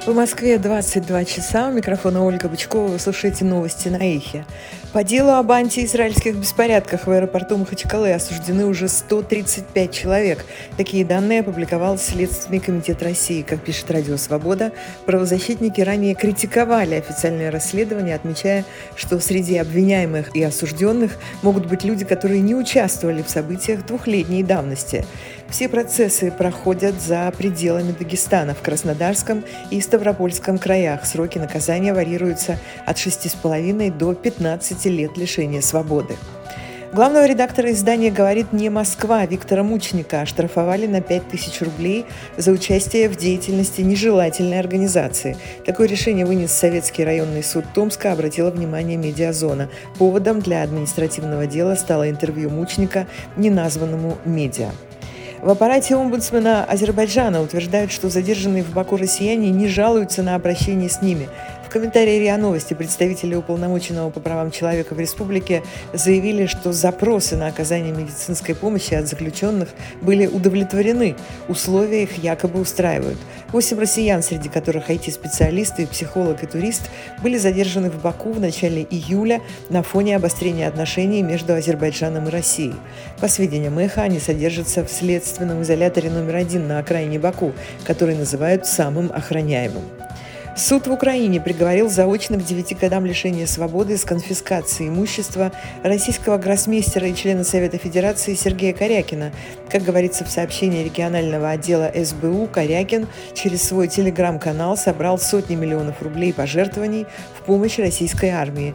В Москве 22 часа. У микрофона Ольга Бычкова. Вы слушаете новости на Эхе. По делу об антиизраильских беспорядках в аэропорту Махачкалы осуждены уже 135 человек. Такие данные опубликовал Следственный комитет России. Как пишет Радио Свобода, правозащитники ранее критиковали официальное расследование, отмечая, что среди обвиняемых и осужденных могут быть люди, которые не участвовали в событиях двухлетней давности. Все процессы проходят за пределами Дагестана, в Краснодарском и Ставропольском краях. Сроки наказания варьируются от 6,5 до 15 лет лишения свободы. Главного редактора издания «Говорит не Москва» Виктора Мученика оштрафовали на 5000 рублей за участие в деятельности нежелательной организации. Такое решение вынес Советский районный суд Томска, обратила внимание «Медиазона». Поводом для административного дела стало интервью Мученика неназванному медиа. В аппарате омбудсмена Азербайджана утверждают, что задержанные в Баку россияне не жалуются на обращение с ними. В комментарии РИА Новости представители уполномоченного по правам человека в республике заявили, что запросы на оказание медицинской помощи от заключенных были удовлетворены. Условия их якобы устраивают. 8 россиян, среди которых IT-специалисты, психолог и турист, были задержаны в Баку в начале июля на фоне обострения отношений между Азербайджаном и Россией. По сведениям Эхо, они содержатся в следственном изоляторе номер 1 на окраине Баку, который называют самым охраняемым. Суд в Украине приговорил заочно к 9 годам лишения свободы с конфискацией имущества российского гроссмейстера и члена Совета Федерации Сергея Корякина. Как говорится в сообщении регионального отдела СБУ, Корякин через свой телеграм-канал собрал сотни миллионов рублей пожертвований в помощь российской армии.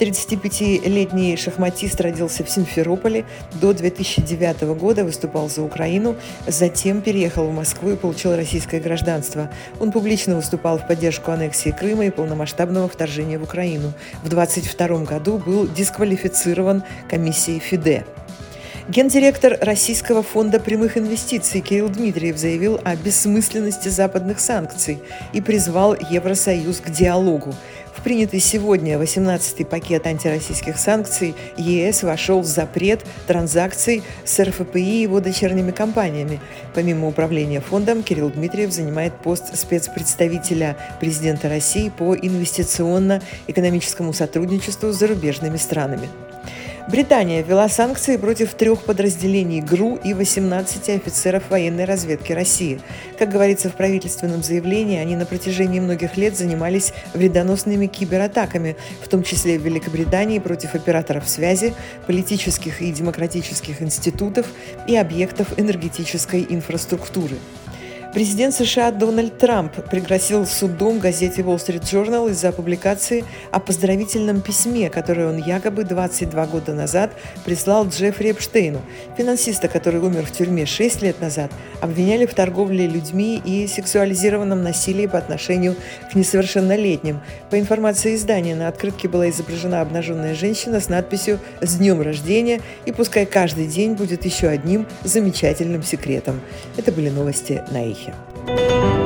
35-летний шахматист родился в Симферополе, до 2009 года выступал за Украину, затем переехал в Москву и получил российское гражданство. Он публично выступал в поддержку аннексии Крыма и полномасштабного вторжения в Украину. В 2022 году был дисквалифицирован комиссией ФИДЕ. Гендиректор Российского фонда прямых инвестиций Кирилл Дмитриев заявил о бессмысленности западных санкций и призвал Евросоюз к диалогу. В принятый сегодня 18-й пакет антироссийских санкций ЕС вошел в запрет транзакций с РФПИ и его дочерними компаниями. Помимо управления фондом, Кирилл Дмитриев занимает пост спецпредставителя президента России по инвестиционно-экономическому сотрудничеству с зарубежными странами. Британия ввела санкции против 3 подразделений ГРУ и 18 офицеров военной разведки России. Как говорится в правительственном заявлении, они на протяжении многих лет занимались вредоносными кибератаками, в том числе в Великобритании, против операторов связи, политических и демократических институтов и объектов энергетической инфраструктуры. Президент США Дональд Трамп пригрозил судом газете Wall Street Journal из-за публикации о поздравительном письме, которое он якобы 22 года назад прислал Джеффри Эпштейну. Финансиста, который умер в тюрьме 6 лет назад, обвиняли в торговле людьми и сексуализированном насилии по отношению к несовершеннолетним. По информации издания, на открытке была изображена обнаженная женщина с надписью «С днем рождения» и «Пускай каждый день будет еще одним замечательным секретом». Это были новости на Эхе.